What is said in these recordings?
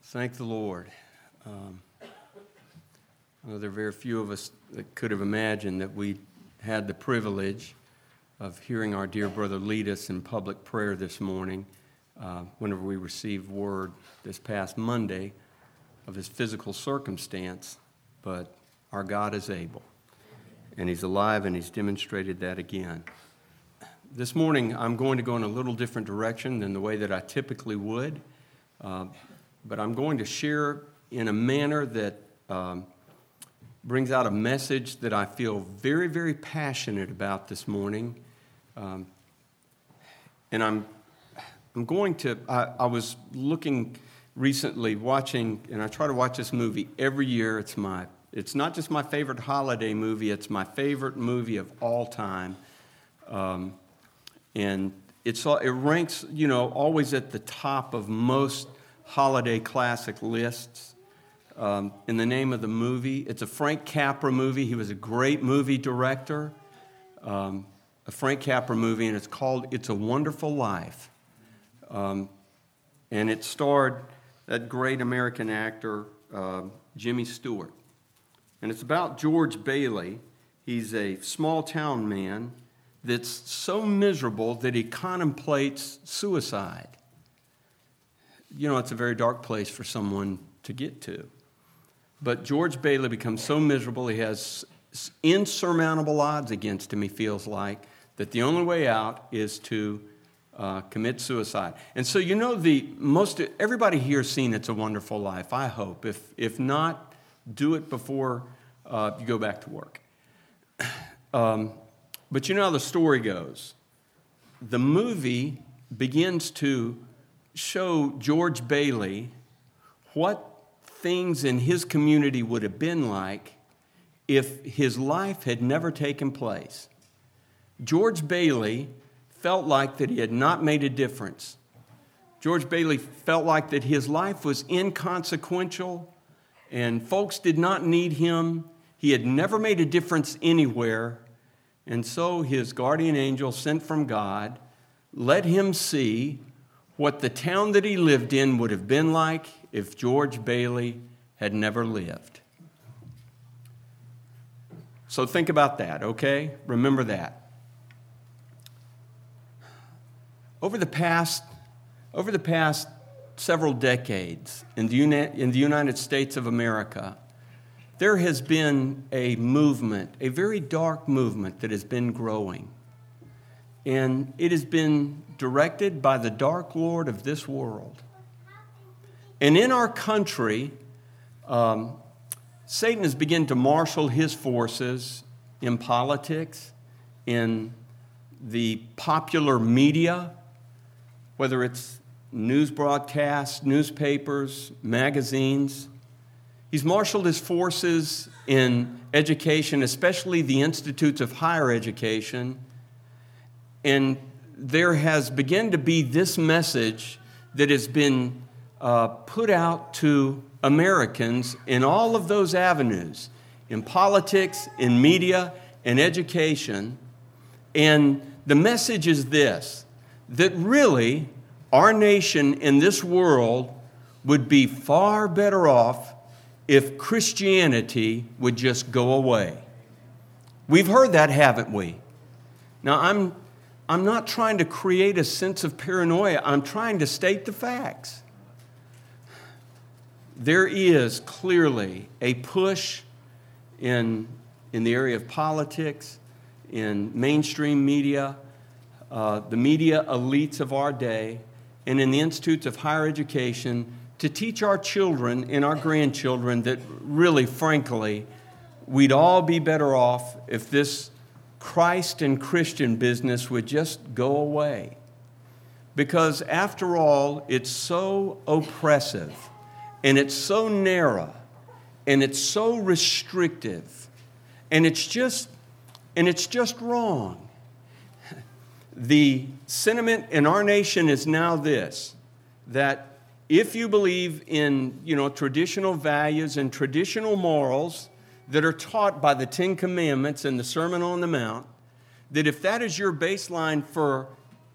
Thank the Lord. I know there are very few of us that could have imagined that we had the privilege of hearing our dear brother lead us in public prayer this morning whenever we received word this past Monday of his physical circumstance, but our God is able, and he's alive, and he's demonstrated that again. This morning, I'm going to go in a little different direction than the way that I typically would, but I'm going to share in a manner that brings out a message that I feel very, very passionate about this morning. And I'm going to, I was looking recently, watching, and I try to watch this movie every year. It's not just my favorite holiday movie, it's my favorite movie of all time. And it ranks, always at the top of most holiday classic lists. In the name of the movie, it's a Frank Capra movie. He was a great movie director. A Frank Capra movie, and it's called It's a Wonderful Life. And it starred that great American actor, Jimmy Stewart. And it's about George Bailey. He's a small-town man that's so miserable that he contemplates suicide. It's a very dark place for someone to get to. But George Bailey becomes so miserable, he has insurmountable odds against him, he feels like, that the only way out is to commit suicide. And so everybody here has seen It's a Wonderful Life, I hope. If not, do it before you go back to work. But you know how the story goes. The movie begins to show George Bailey what things in his community would have been like if his life had never taken place. George Bailey felt like that he had not made a difference. George Bailey felt like that his life was inconsequential and folks did not need him. He had never made a difference anywhere. And so his guardian angel sent from God let him see what the town that he lived in would have been like if George Bailey had never lived. So think about that, okay? Remember that. Over the past several decades in the United States of America, there has been a movement, a very dark movement that has been growing. And it has been directed by the dark lord of this world. And in our country, Satan has begun to marshal his forces in politics, in the popular media, whether it's news broadcasts, newspapers, magazines. He's marshaled his forces in education, especially the institutes of higher education. And there has begun to be this message that has been put out to Americans in all of those avenues, in politics, in media, and education. And the message is this, that really our nation in this world would be far better off if Christianity would just go away. We've heard that, haven't we? Now, I'm not trying to create a sense of paranoia. I'm trying to state the facts. There is clearly a push in the area of politics, in mainstream media, the media elites of our day, and in the institutes of higher education to teach our children and our grandchildren that really, frankly, we'd all be better off if this Christ and Christian business would just go away. Because after all, it's so oppressive, and it's so narrow, and it's so restrictive, and it's just wrong. The sentiment in our nation is now this, that if you believe in, traditional values and traditional morals that are taught by the Ten Commandments and the Sermon on the Mount, that if that is your baseline for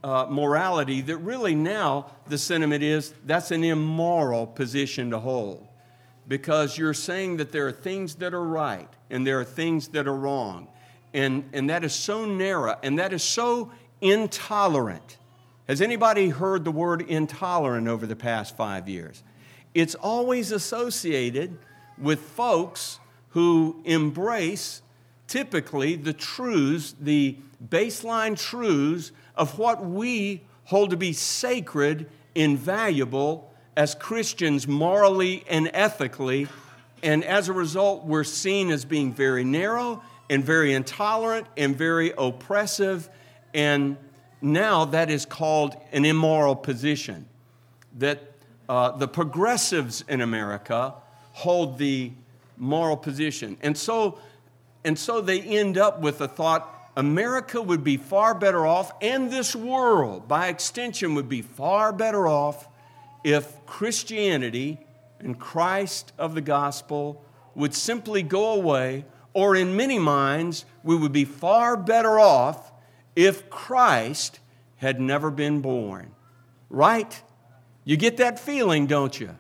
morality that really now the sentiment is that's an immoral position to hold, because you're saying that there are things that are right and there are things that are wrong. And that is so narrow and that is so intolerant. Has anybody heard the word intolerant over the past 5 years? It's always associated with folks who embrace typically the truths, the baseline truths of what we hold to be sacred and valuable as Christians morally and ethically. And as a result, we're seen as being very narrow and very intolerant and very oppressive. And now that is called an immoral position. That the progressives in America hold the moral position. And so they end up with the thought, America would be far better off, and this world, by extension, would be far better off if Christianity and Christ of the gospel would simply go away, or in many minds, we would be far better off if Christ had never been born. Right? You get that feeling, don't you?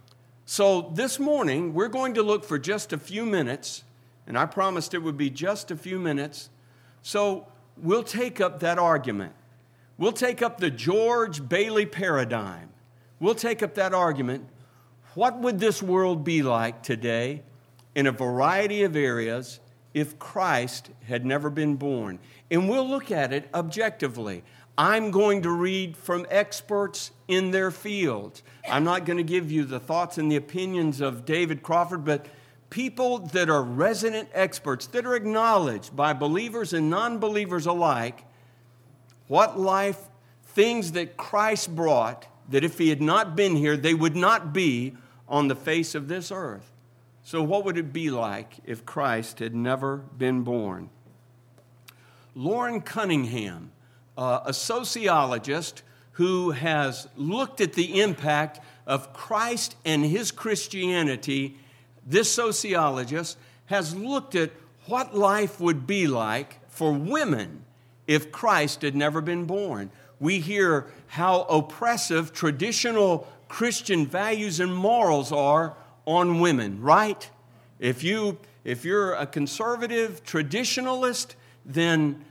So this morning, we're going to look for just a few minutes, and I promised it would be just a few minutes. So we'll take up that argument. We'll take up the George Bailey paradigm. We'll take up that argument. What would this world be like today in a variety of areas if Christ had never been born? And we'll look at it objectively. I'm going to read from experts in their fields. I'm not going to give you the thoughts and the opinions of David Crawford, but people that are resident experts, that are acknowledged by believers and non-believers alike, what life, things that Christ brought, that if he had not been here, they would not be on the face of this earth. So what would it be like if Christ had never been born? Loren Cunningham, a sociologist who has looked at the impact of Christ and his Christianity, this sociologist has looked at what life would be like for women if Christ had never been born. We hear how oppressive traditional Christian values and morals are on women, right? If you're a conservative traditionalist, then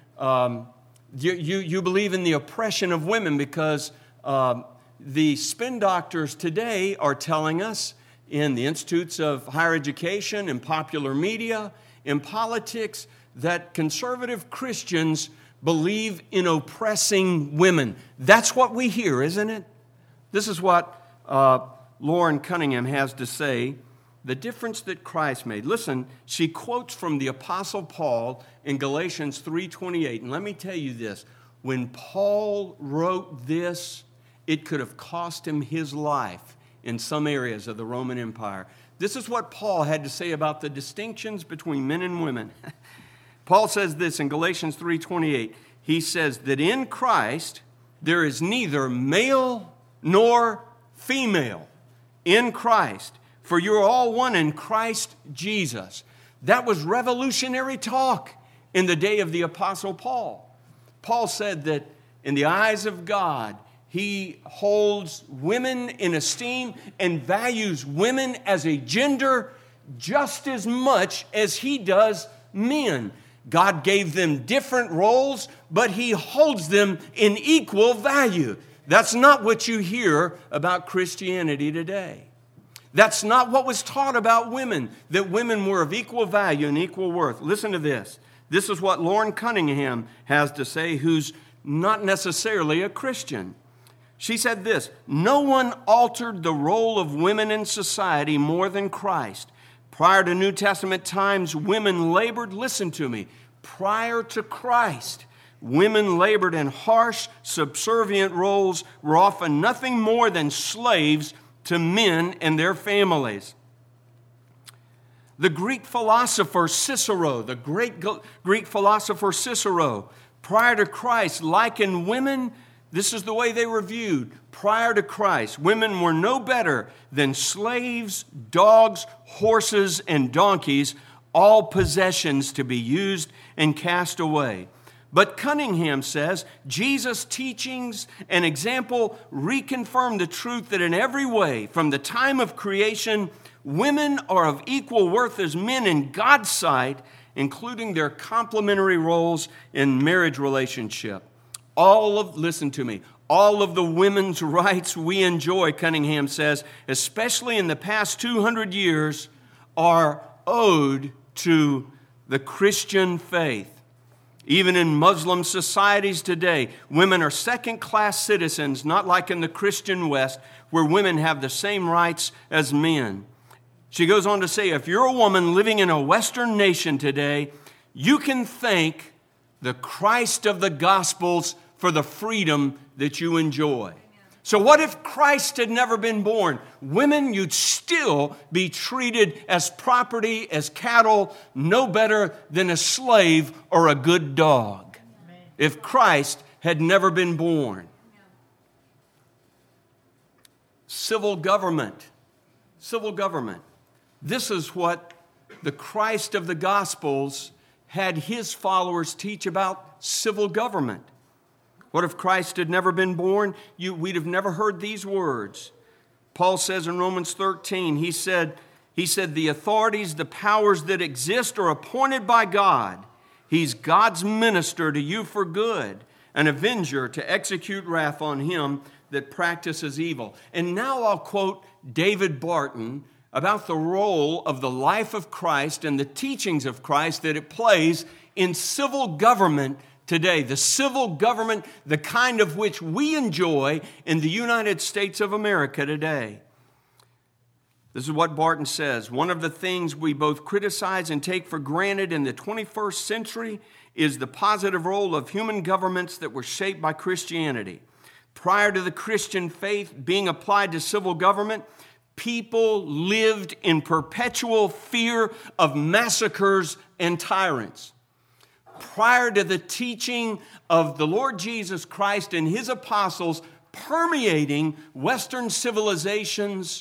you believe in the oppression of women, because the spin doctors today are telling us in the institutes of higher education, in popular media, in politics, that conservative Christians believe in oppressing women. That's what we hear, isn't it? This is what Loren Cunningham has to say, the difference that Christ made. Listen, she quotes from the Apostle Paul in Galatians 3:28. And let me tell you this, when Paul wrote this, it could have cost him his life in some areas of the Roman Empire. This is what Paul had to say about the distinctions between men and women. Paul says this in Galatians 3:28. He says that in Christ there is neither male nor female. In Christ, for you're all one in Christ Jesus. That was revolutionary talk in the day of the Apostle Paul. Paul said that in the eyes of God, he holds women in esteem and values women as a gender just as much as he does men. God gave them different roles, but he holds them in equal value. That's not what you hear about Christianity today. That's not what was taught about women, that women were of equal value and equal worth. Listen to this. This is what Loren Cunningham has to say, who's not necessarily a Christian. She said this, no one altered the role of women in society more than Christ. Prior to New Testament times, women labored, listen to me, prior to Christ, women labored in harsh, subservient roles, were often nothing more than slaves to men and their families. The Greek philosopher Cicero, the great Greek philosopher Cicero, prior to Christ, likened women, this is the way they were viewed. Prior to Christ, women were no better than slaves, dogs, horses, and donkeys, all possessions to be used and cast away. But Cunningham says, Jesus' teachings and example reconfirm the truth that in every way, from the time of creation, women are of equal worth as men in God's sight, including their complementary roles in marriage relationship. Listen to me, all of the women's rights we enjoy, Cunningham says, especially in the past 200 years, are owed to the Christian faith. Even in Muslim societies today, women are second-class citizens, not like in the Christian West, where women have the same rights as men. She goes on to say, if you're a woman living in a Western nation today, you can thank the Christ of the Gospels for the freedom that you enjoy. So what if Christ had never been born? Women, you'd still be treated as property, as cattle, no better than a slave or a good dog. If Christ had never been born. Civil government. Civil government. This is what the Christ of the Gospels had his followers teach about civil government. What if Christ had never been born? We'd have never heard these words. Paul says in Romans 13, he said, the authorities, the powers that exist are appointed by God. He's God's minister to you for good, an avenger to execute wrath on him that practices evil. And now I'll quote David Barton about the role of the life of Christ and the teachings of Christ that it plays in civil government today, the civil government, the kind of which we enjoy in the United States of America today. This is what Barton says. One of the things we both criticize and take for granted in the 21st century is the positive role of human governments that were shaped by Christianity. Prior to the Christian faith being applied to civil government, people lived in perpetual fear of massacres and tyrants. Prior to the teaching of the Lord Jesus Christ and his apostles permeating Western civilizations,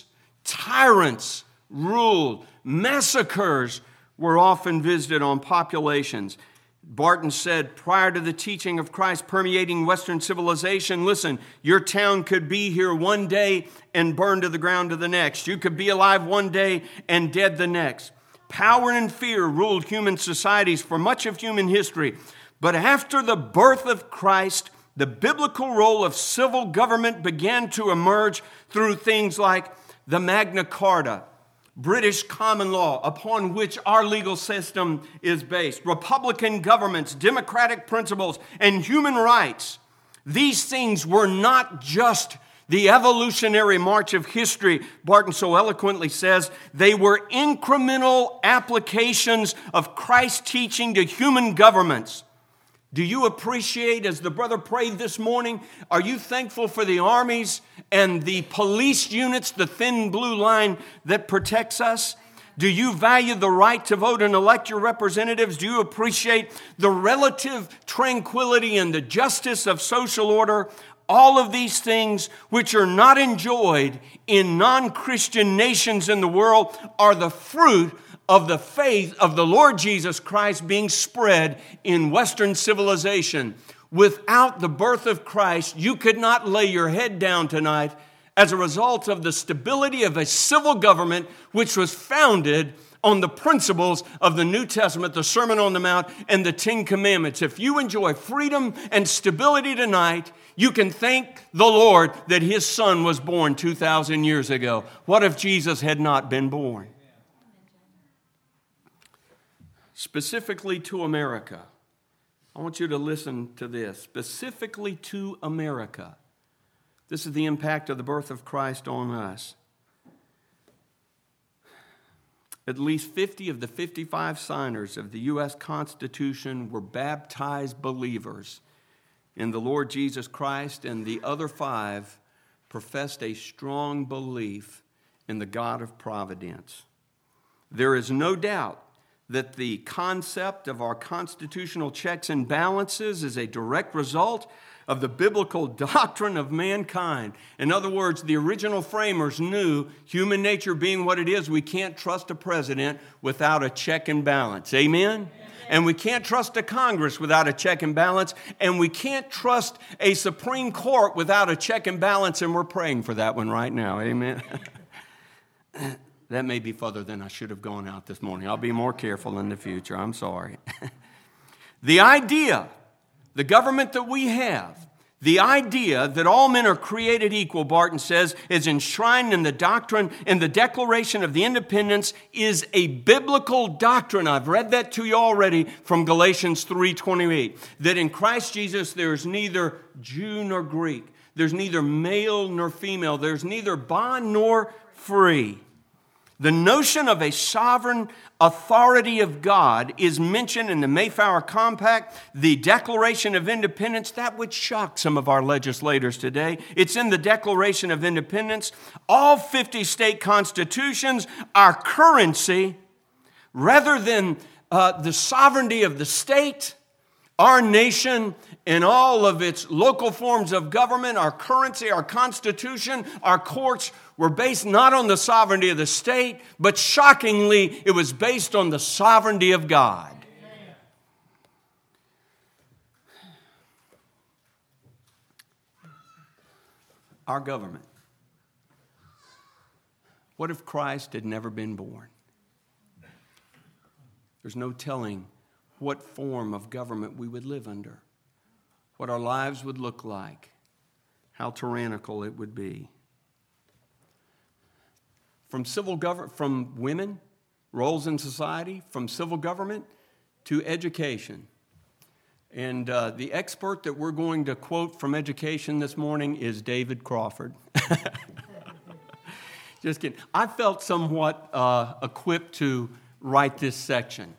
tyrants ruled, massacres were often visited on populations. Barton said, prior to the teaching of Christ permeating Western civilization, listen, your town could be here one day and burned to the ground to the next. You could be alive one day and dead the next. Power and fear ruled human societies for much of human history. But after the birth of Christ, the biblical role of civil government began to emerge through things like the Magna Carta, British common law, upon which our legal system is based, Republican governments, democratic principles, and human rights. These things were not just the evolutionary march of history, Barton so eloquently says, they were incremental applications of Christ's teaching to human governments. Do you appreciate, as the brother prayed this morning, are you thankful for the armies and the police units, the thin blue line that protects us? Do you value the right to vote and elect your representatives? Do you appreciate the relative tranquility and the justice of social order? All of these things which are not enjoyed in non-Christian nations in the world are the fruit of the faith of the Lord Jesus Christ being spread in Western civilization. Without the birth of Christ, you could not lay your head down tonight as a result of the stability of a civil government which was founded on the principles of the New Testament, the Sermon on the Mount, and the Ten Commandments. If you enjoy freedom and stability tonight, you can thank the Lord that his son was born 2,000 years ago. What if Jesus had not been born? Specifically to America. I want you to listen to this. Specifically to America. This is the impact of the birth of Christ on us. At least 50 of the 55 signers of the U.S. Constitution were baptized believers in the Lord Jesus Christ, and the other 5 professed a strong belief in the God of providence. There is no doubt that the concept of our constitutional checks and balances is a direct result of the biblical doctrine of mankind. In other words, the original framers knew, human nature being what it is, we can't trust a president without a check and balance. Amen? And we can't trust a Congress without a check and balance. And we can't trust a Supreme Court without a check and balance. And we're praying for that one right now. Amen? That may be further than I should have gone out this morning. I'll be more careful in the future. I'm sorry. The idea, the government that we have, the idea that all men are created equal, Barton says, is enshrined in the doctrine, in the Declaration of the Independence, is a biblical doctrine. I've read that to you already from Galatians 3:28. That in Christ Jesus there is neither Jew nor Greek. There's neither male nor female. There's neither bond nor free. The notion of a sovereign authority of God is mentioned in the Mayflower Compact, the Declaration of Independence. That would shock some of our legislators today. It's in the Declaration of Independence. All 50 state constitutions, our currency, rather than the sovereignty of the state, our nation and all of its local forms of government, our currency, our constitution, our courts were based not on the sovereignty of the state, but shockingly, it was based on the sovereignty of God. Our government. What if Christ had never been born? There's no telling what form of government we would live under, what our lives would look like, how tyrannical it would be. From civil government, from women, roles in society, from civil government to education. And the expert that we're going to quote from education this morning is David Crawford. Just kidding. I felt somewhat equipped to write this section.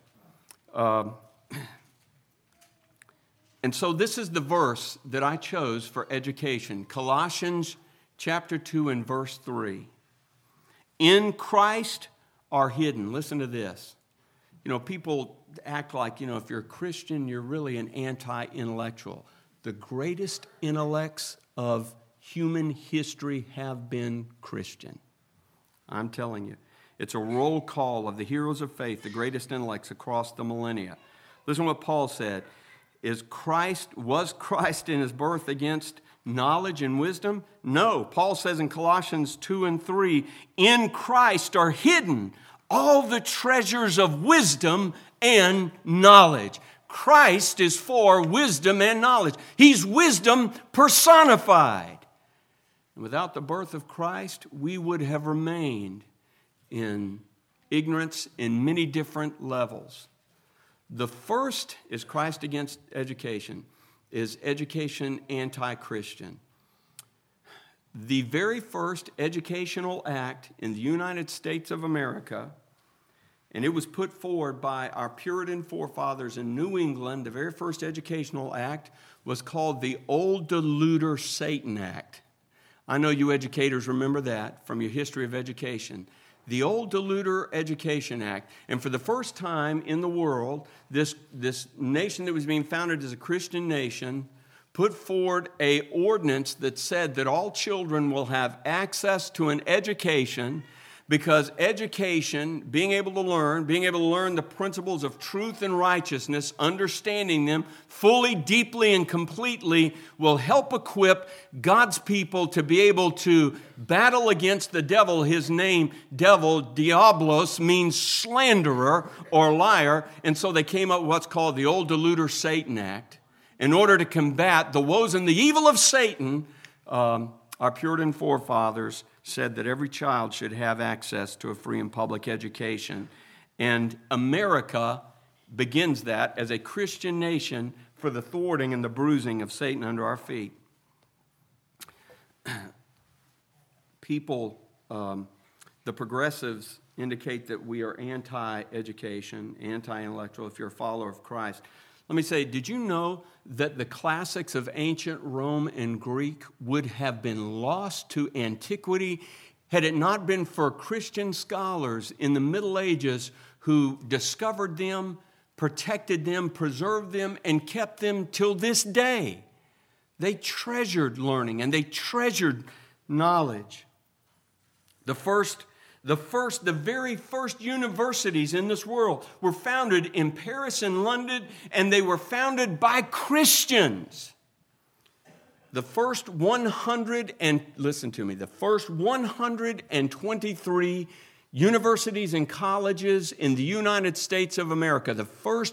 And so this is the verse that I chose for education. Colossians chapter 2 and verse 3. In Christ are hidden. Listen to this. You know, people act like, if you're a Christian, you're really an anti-intellectual. The greatest intellects of human history have been Christian. I'm telling you. It's a roll call of the heroes of faith, the greatest intellects across the millennia. Listen to what Paul said. Was Christ in his birth against knowledge and wisdom? No. Paul says in Colossians 2 and 3, in Christ are hidden all the treasures of wisdom and knowledge. Christ is for wisdom and knowledge. He's wisdom personified. And without the birth of Christ, we would have remained in ignorance in many different levels. The first is Christ against education, is education anti-Christian. The very first educational act in the United States of America, and it was put forward by our Puritan forefathers in New England, the very first educational act was called the Old Deluder Satan Act. I know you educators remember that from your history of education. The Old Deluder Education Act. And for the first time in the world, this nation that was being founded as a Christian nation put forward an ordinance that said that all children will have access to an education, because education, being able to learn the principles of truth and righteousness, understanding them fully, deeply, and completely, will help equip God's people to be able to battle against the devil. His name, devil, diablos, means slanderer or liar. And so they came up with what's called the Old Deluder Satan Act. In order to combat the woes and the evil of Satan, our Puritan forefathers said that every child should have access to a free and public education. And America begins that as a Christian nation for the thwarting and the bruising of Satan under our feet. People, the progressives indicate that we are anti-education, anti-intellectual if you're a follower of Christ. Let me say, did you know that the classics of ancient Rome and Greek would have been lost to antiquity had it not been for Christian scholars in the Middle Ages who discovered them, protected them, preserved them, and kept them till this day? They treasured learning and they treasured knowledge. The very first universities in this world were founded in Paris and London, and they were founded by Christians. The first 123 universities and colleges in the United States of America, the first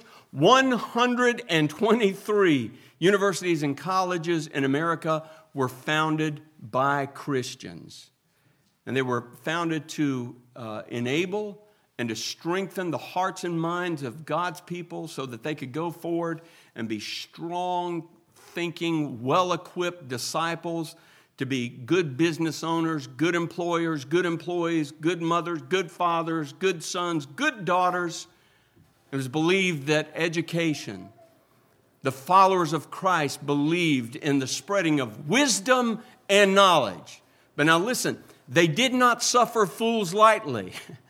123 universities and colleges in America were founded by Christians. And they were founded to enable and to strengthen the hearts and minds of God's people so that they could go forward and be strong, thinking, well-equipped disciples, to be good business owners, good employers, good employees, good mothers, good fathers, good sons, good daughters. It was believed that education, the followers of Christ believed in the spreading of wisdom and knowledge. But now listen, they did not suffer fools lightly.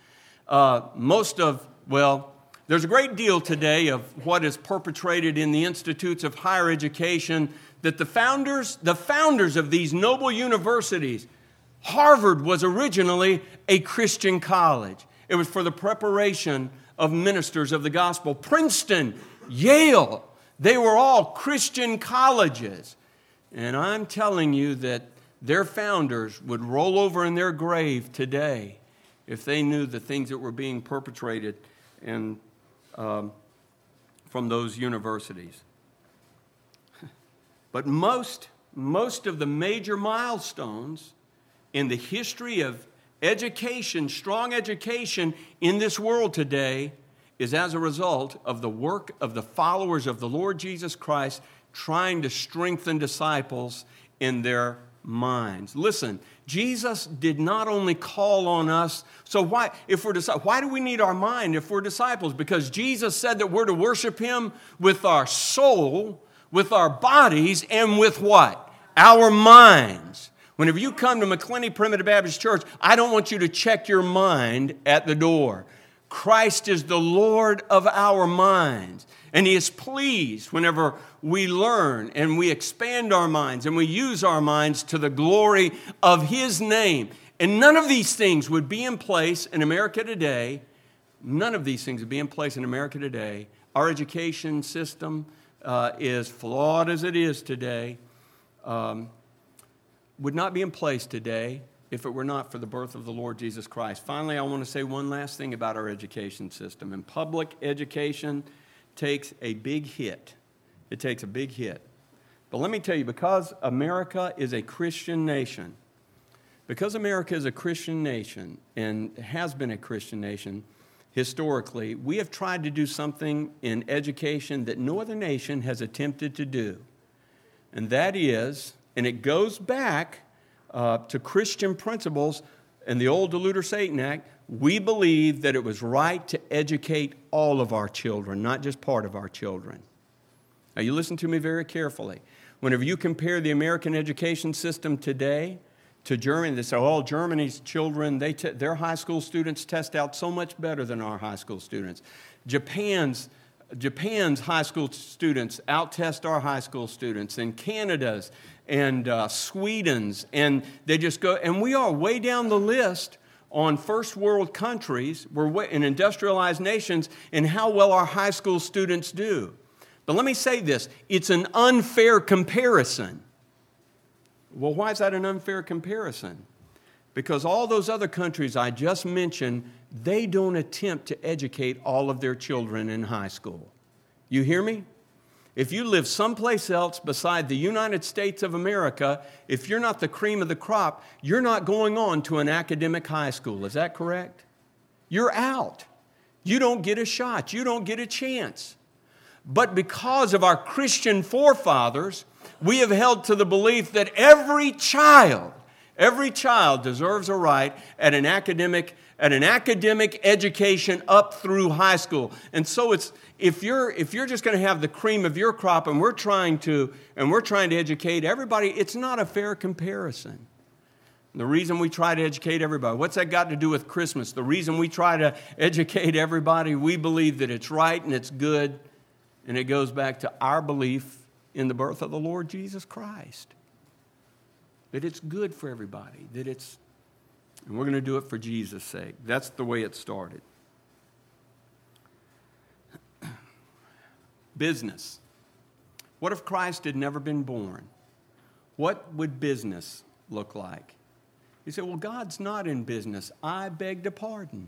There's a great deal today of what is perpetrated in the institutes of higher education that the founders of these noble universities, Harvard was originally a Christian college. It was for the preparation of ministers of the gospel. Princeton, Yale, they were all Christian colleges. And I'm telling you that their founders would roll over in their grave today if they knew the things that were being perpetrated from those universities. But most of the major milestones in the history of education, strong education in this world today, is as a result of the work of the followers of the Lord Jesus Christ trying to strengthen disciples in their minds. Listen, Jesus did not only call on us. So why do we need our mind if we're disciples? Because Jesus said that we're to worship Him with our soul, with our bodies, and with what? Our minds. Whenever you come to McClenny Primitive Baptist Church, I don't want you to check your mind at the door. Christ is the Lord of our minds. And He is pleased whenever we learn and we expand our minds and we use our minds to the glory of His name. And none of these things would be in place in America today. None of these things would be in place in America today. Our education system is flawed as it is today. Would not be in place today if it were not for the birth of the Lord Jesus Christ. Finally, I want to say one last thing about our education system. And public education takes a big hit. It takes a big hit. But let me tell you, because America is a Christian nation, and has been a Christian nation historically, we have tried to do something in education that no other nation has attempted to do. And that is, and it goes back to Christian principles in the old Deluder-Satan Act, we believe that it was right to educate all of our children, not just part of our children. Now, you listen to me very carefully. Whenever you compare the American education system today to Germany, they say, Germany's children, their high school students test out so much better than our high school students. Japan's high school students out-test our high school students, and Canada's and Sweden's, and they just go, and we are way down the list on first world countries, we're in industrialized nations, and how well our high school students do. But let me say this, it's an unfair comparison. Well, why is that an unfair comparison? Because all those other countries I just mentioned, they don't attempt to educate all of their children in high school. You hear me? If you live someplace else beside the United States of America, if you're not the cream of the crop, you're not going on to an academic high school. Is that correct? You're out. You don't get a shot. You don't get a chance. But because of our Christian forefathers, we have held to the belief that every child deserves a right at an academic education up through high school. And so if you're just going to have the cream of your crop and we're trying to educate everybody, it's not a fair comparison. The reason we try to educate everybody, what's that got to do with Christmas? The reason we try to educate everybody, we believe that it's right and it's good, and it goes back to our belief in the birth of the Lord Jesus Christ. That it's good for everybody. And we're going to do it for Jesus' sake. That's the way it started. Business. What if Christ had never been born? What would business look like? You say, well, God's not in business. I beg to pardon.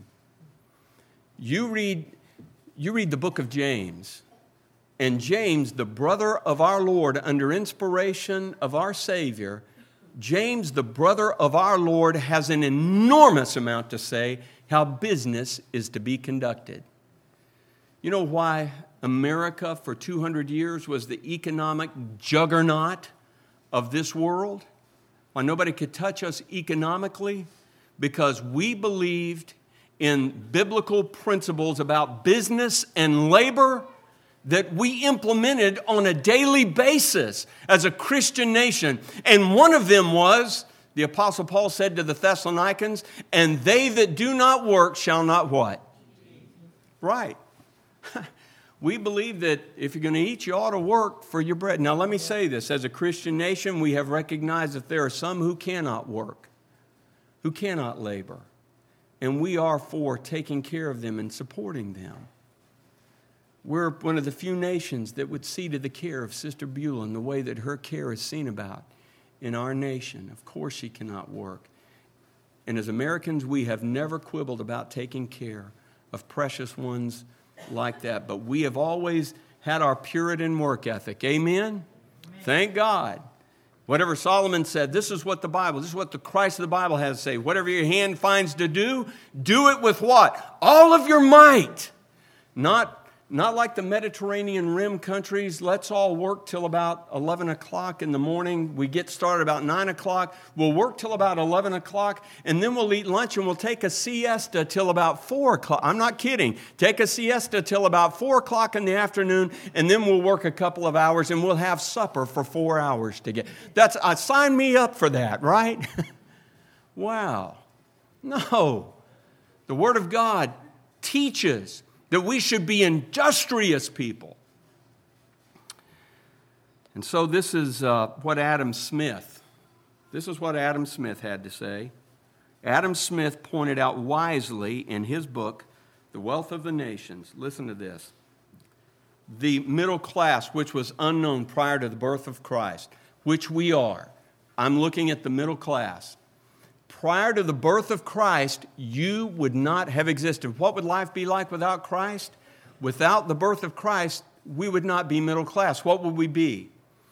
You read the book of James, and James, the brother of our Lord, under inspiration of our Savior, James, the brother of our Lord, has an enormous amount to say how business is to be conducted. You know why America for 200 years was the economic juggernaut of this world? Why nobody could touch us economically? Because we believed in biblical principles about business and labor that we implemented on a daily basis as a Christian nation. And one of them was, the Apostle Paul said to the Thessalonians, and they that do not work shall not what? Right. We believe that if you're going to eat, you ought to work for your bread. Now, let me say this. As a Christian nation, we have recognized that there are some who cannot work, who cannot labor. And we are for taking care of them and supporting them. We're one of the few nations that would see to the care of Sister Beulah and the way that her care is seen about in our nation. Of course she cannot work. And as Americans, we have never quibbled about taking care of precious ones like that. But we have always had our Puritan work ethic. Amen? Amen. Thank God. Whatever Solomon said, this is what the Christ of the Bible has to say. Whatever your hand finds to do it with what? All of your might. Not like the Mediterranean Rim countries. Let's all work till about 11 o'clock in the morning. We get started about 9 o'clock. We'll work till about 11 o'clock, and then we'll eat lunch, and we'll take a siesta till about 4 o'clock. I'm not kidding. Take a siesta till about 4 o'clock in the afternoon, and then we'll work a couple of hours, and we'll have supper for 4 hours to get. Sign me up for that, right? Wow. No. The Word of God teaches that we should be industrious people. And so this is what Adam Smith had to say. Adam Smith pointed out wisely in his book, The Wealth of the Nations. Listen to this. The middle class, which was unknown prior to the birth of Christ, which we are. I'm looking at the middle class. Prior to the birth of Christ, you would not have existed. What would life be like without Christ? Without the birth of Christ, we would not be middle class. What would we be?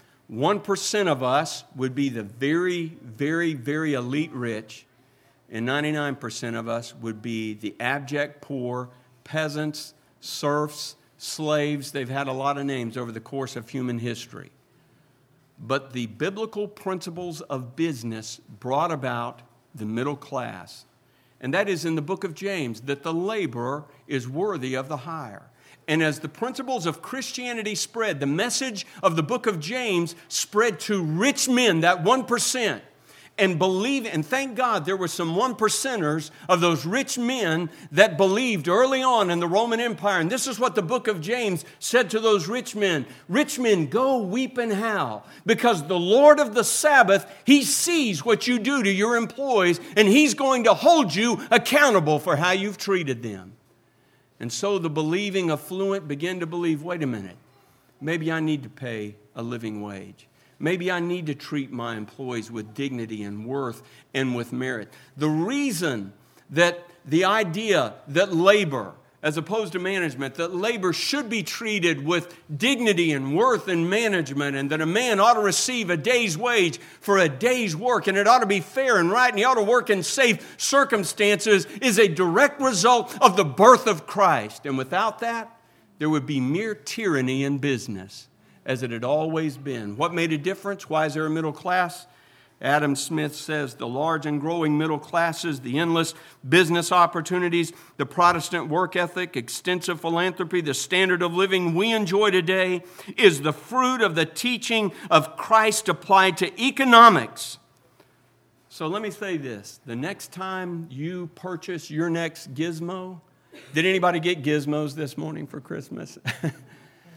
1% of us would be the very, very, very elite rich, and 99% of us would be the abject poor, peasants, serfs, slaves. They've had a lot of names over the course of human history. But the biblical principles of business brought about the middle class. And that is in the book of James, that the laborer is worthy of the hire. And as the principles of Christianity spread, the message of the book of James spread to rich men, that 1%. And thank God there were some 1%ers of those rich men that believed early on in the Roman Empire. And this is what the book of James said to those rich men. Rich men, go weep and howl, because the Lord of the Sabbath, He sees what you do to your employees, and He's going to hold you accountable for how you've treated them. And so the believing affluent began to believe, wait a minute, maybe I need to pay a living wage. Maybe I need to treat my employees with dignity and worth and with merit. The reason that the idea that labor, as opposed to management, that labor should be treated with dignity and worth and management, and that a man ought to receive a day's wage for a day's work, and it ought to be fair and right, and he ought to work in safe circumstances, is a direct result of the birth of Christ. And without that, there would be mere tyranny in business, as it had always been. What made a difference? Why is there a middle class? Adam Smith says the large and growing middle classes, the endless business opportunities, the Protestant work ethic, extensive philanthropy, the standard of living we enjoy today is the fruit of the teaching of Christ applied to economics. So let me say this. The next time you purchase your next gizmo, did anybody get gizmos this morning for Christmas?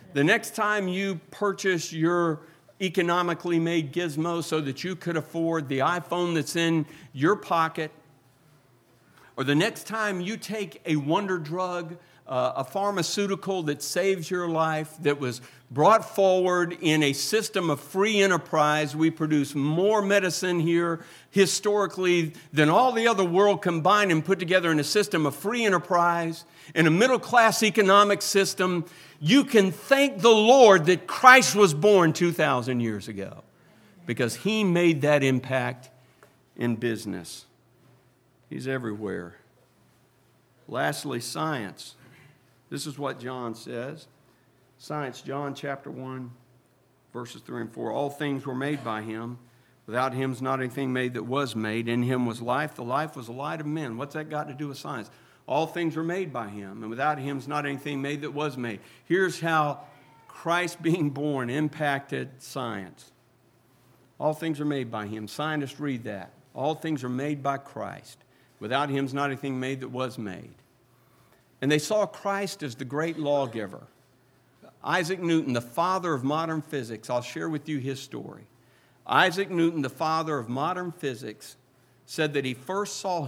The next time you purchase your economically made gizmo so that you could afford the iPhone that's in your pocket, or the next time you take a wonder drug, a pharmaceutical that saves your life, that was brought forward in a system of free enterprise. We produce more medicine here historically than all the other world combined and put together in a system of free enterprise, in a middle-class economic system. You can thank the Lord that Christ was born 2,000 years ago, because He made that impact in business. He's everywhere. Lastly, science. This is what John says. Science, John chapter 1, verses 3 and 4. All things were made by Him. Without Him is not anything made that was made. In Him was life. The life was the light of men. What's that got to do with science? All things were made by Him, and without Him is not anything made that was made. Here's how Christ being born impacted science. All things are made by Him. Scientists read that. All things are made by Christ. Without Him is not anything made that was made. And they saw Christ as the great lawgiver. Isaac Newton, the father of modern physics, I'll share with you his story. Isaac Newton, the father of modern physics, said that he first saw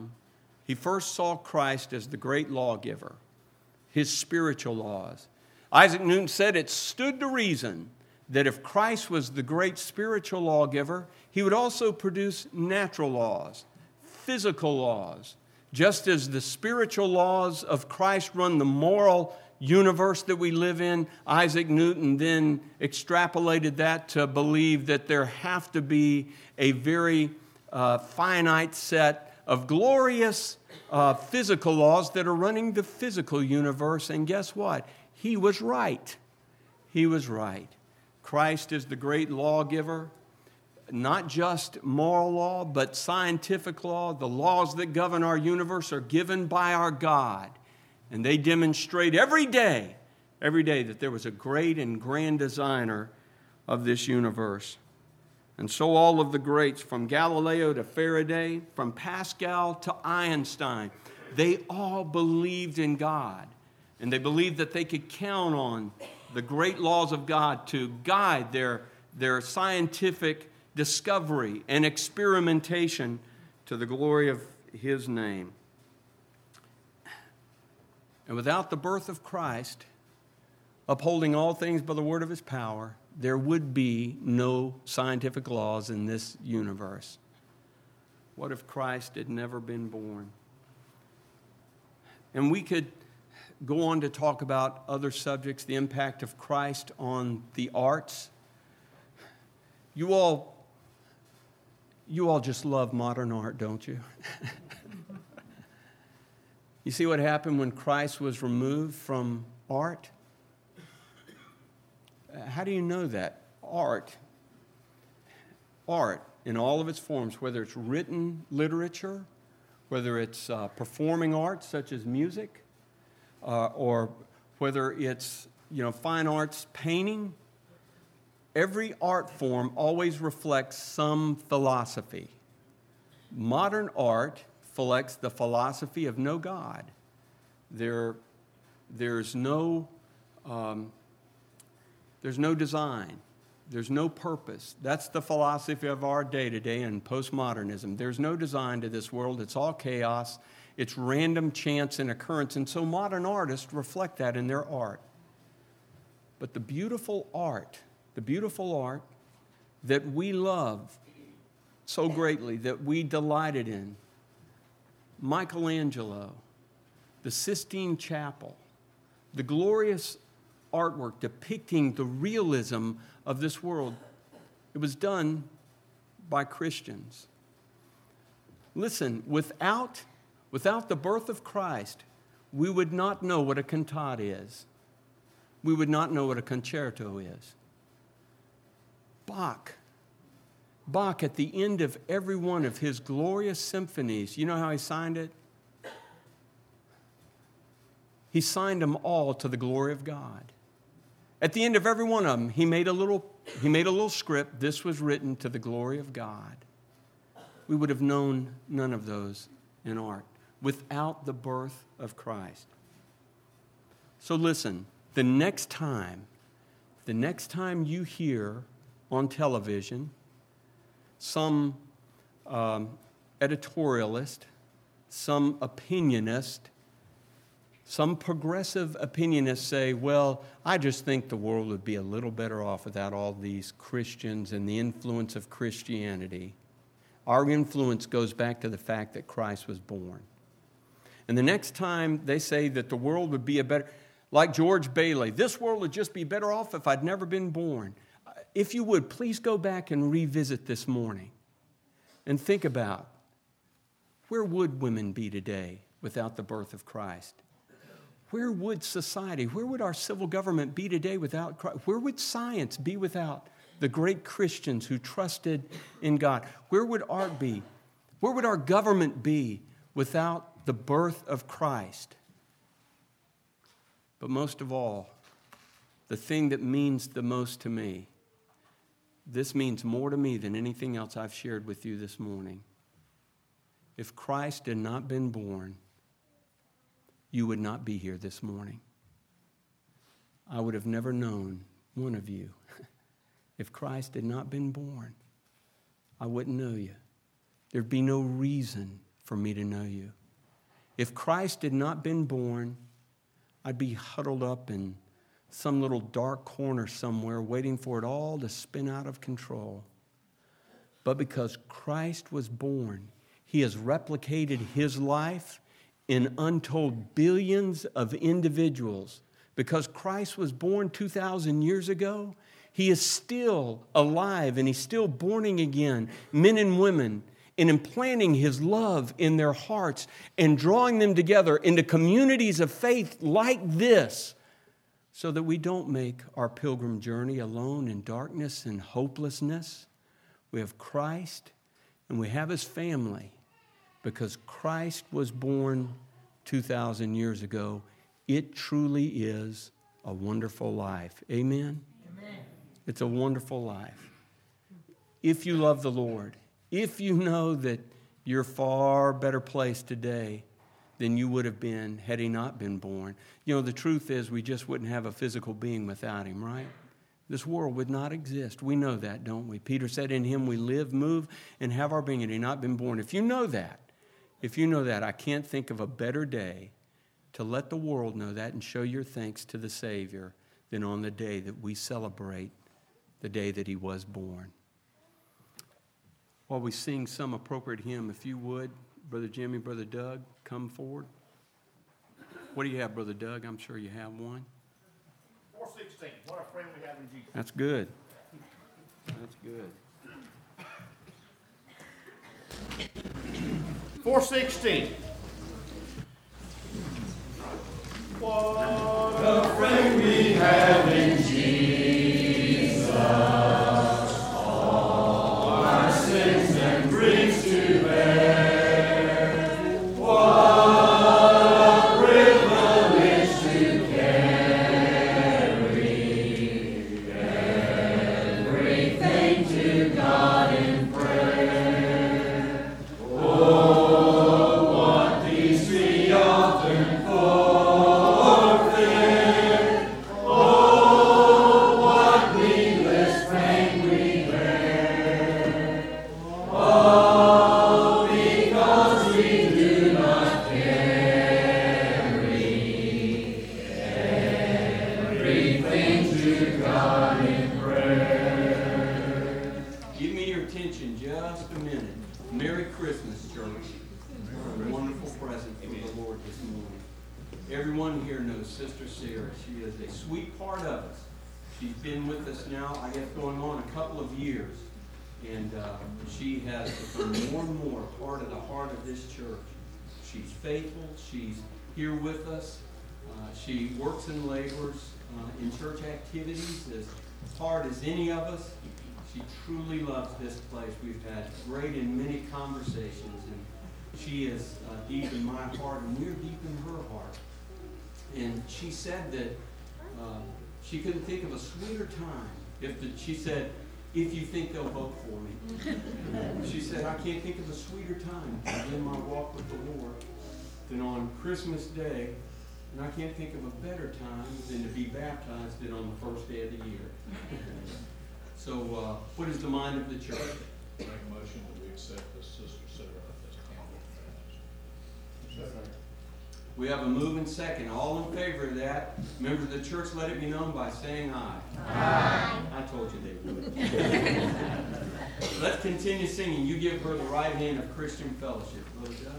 Christ as the great lawgiver, His spiritual laws. Isaac Newton said it stood to reason that if Christ was the great spiritual lawgiver, He would also produce natural laws, physical laws. Just as the spiritual laws of Christ run the moral universe that we live in, Isaac Newton then extrapolated that to believe that there have to be a very finite set of glorious physical laws that are running the physical universe. And guess what? He was right. He was right. Christ is the great lawgiver. Not just moral law, but scientific law. The laws that govern our universe are given by our God. And they demonstrate every day that there was a great and grand designer of this universe. And so all of the greats, from Galileo to Faraday, from Pascal to Einstein, they all believed in God. And they believed that they could count on the great laws of God to guide their scientific discovery and experimentation to the glory of His name. And without the birth of Christ, upholding all things by the word of His power, there would be no scientific laws in this universe. What if Christ had never been born? And we could go on to talk about other subjects, the impact of Christ on the arts. You all just love modern art, don't you? You see what happened when Christ was removed from art? How do you know that? Art in all of its forms, whether it's written literature, whether it's performing arts such as music, or whether it's fine arts painting, every art form always reflects some philosophy. Modern art reflects the philosophy of no God. There's no design. There's no purpose. That's the philosophy of our day today in postmodernism. There's no design to this world. It's all chaos. It's random chance and occurrence. And so modern artists reflect that in their art. But the beautiful art that we love so greatly, that we delighted in, Michelangelo, the Sistine Chapel, the glorious artwork depicting the realism of this world, it was done by Christians. Listen, without the birth of Christ, we would not know what a cantata is. We would not know what a concerto is. Bach, at the end of every one of his glorious symphonies, you know how he signed it? He signed them all to the glory of God. At the end of every one of them, he made a little script. This was written to the glory of God. We would have known none of those in art without the birth of Christ. So listen, the next time the next time you hear on television some editorialist, some opinionist, some progressive opinionists say, well, I just think the world would be a little better off without all these Christians and the influence of Christianity. Our influence goes back to the fact that Christ was born. And the next time they say that the world would be a better, like George Bailey, this world would just be better off if I'd never been born. If you would, please go back and revisit this morning and think about, where would women be today without the birth of Christ? Where would society, where would our civil government be today without Christ? Where would science be without the great Christians who trusted in God? Where would art be? Where would our government be without the birth of Christ? But most of all, the thing that means the most to me, this means more to me than anything else I've shared with you this morning. If Christ had not been born, you would not be here this morning. I would have never known one of you. If Christ had not been born, I wouldn't know you. There'd be no reason for me to know you. If Christ had not been born, I'd be huddled up in some little dark corner somewhere waiting for it all to spin out of control. But because Christ was born, He has replicated His life in untold billions of individuals. Because Christ was born 2,000 years ago, He is still alive and He's still born again men and women and implanting His love in their hearts and drawing them together into communities of faith like this, so that we don't make our pilgrim journey alone in darkness and hopelessness. We have Christ and we have His family because Christ was born 2,000 years ago. It truly is a wonderful life. Amen? Amen. It's a wonderful life. If you love the Lord, if you know that you're far better placed today than you would have been had He not been born. You know, the truth is we just wouldn't have a physical being without Him, right? This world would not exist. We know that, don't we? Peter said, in Him we live, move, and have our being, and He not been born. If you know that, I can't think of a better day to let the world know that and show your thanks to the Savior than on the day that we celebrate the day that He was born. While we sing some appropriate hymn, if you would, Brother Jimmy, Brother Doug, come forward. What do you have, Brother Doug? I'm sure you have one. 416. What a friend we have in Jesus. That's good. That's good. 416. What a friend we have in Jesus. All our sins and griefs to bear. She has become more and more part of the heart of this church. She's faithful. She's here with us. She works and labors in church activities as hard as any of us. She truly loves this place. We've had great and many conversations, and she is deep in my heart, and we're deep in her heart. And she said that she couldn't think of a sweeter time. She said, if you think they'll vote for me. She said, I can't think of a sweeter time to begin my walk with the Lord than on Christmas Day And I can't think of a better time than to be baptized than on the first day of the year. So, what is the mind of the church? Make a motion that we accept this Sister Sarah as candidate. We have a move and second. All in favor of that, members of the church, let it be known by saying aye. Aye. I told you they would. Let's continue singing. You give her the right hand of Christian fellowship. Brother Doug.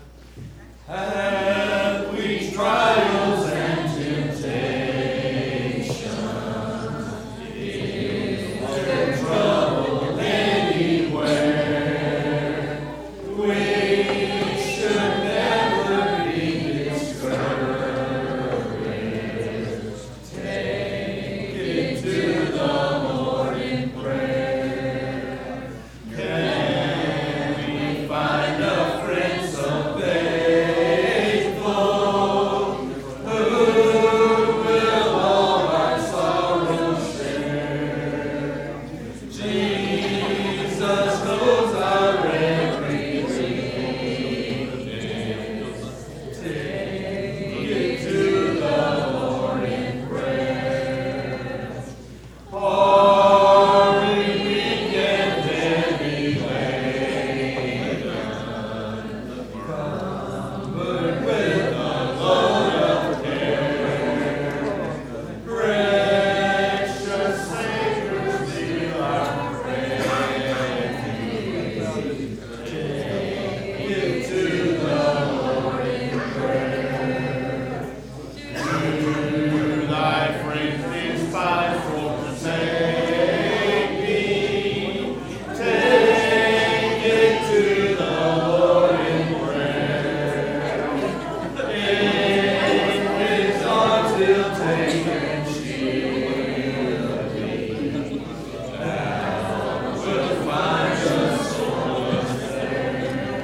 Have we trials and temptations? Is there trouble anywhere? We should never be discouraged. Take it to the Lord in prayer. Can we find a friend so faithful who will all our sorrows share? Jesus knows our every need. Take it to the Lord in prayer. Are we weak and heavy laden? Covered with a load of care. Precious Savior, still our refuge. Take it to the Lord in prayer. To thy friends this fight for forsake me. Take it to the Lord in prayer. In his arms he'll take and shield me. Thou wilt find a solace there.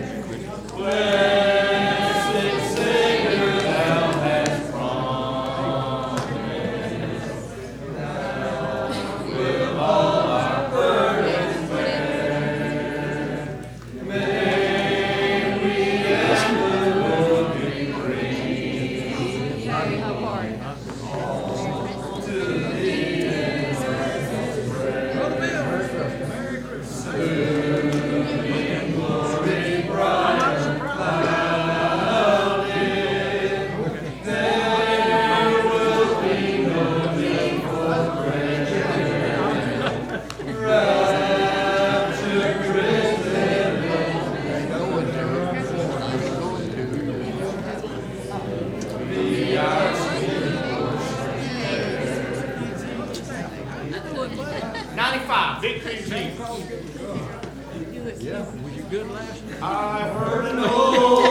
Blessed Savior, thou hast promised. Thou wilt all our burdens bear. May we ever be free. Sorry, how far? To thee in earnest prayer. Soon in glory bright and clouded, there will be no need for prayer. Rapture driven be our sweet 95, victory in Jesus. I heard an old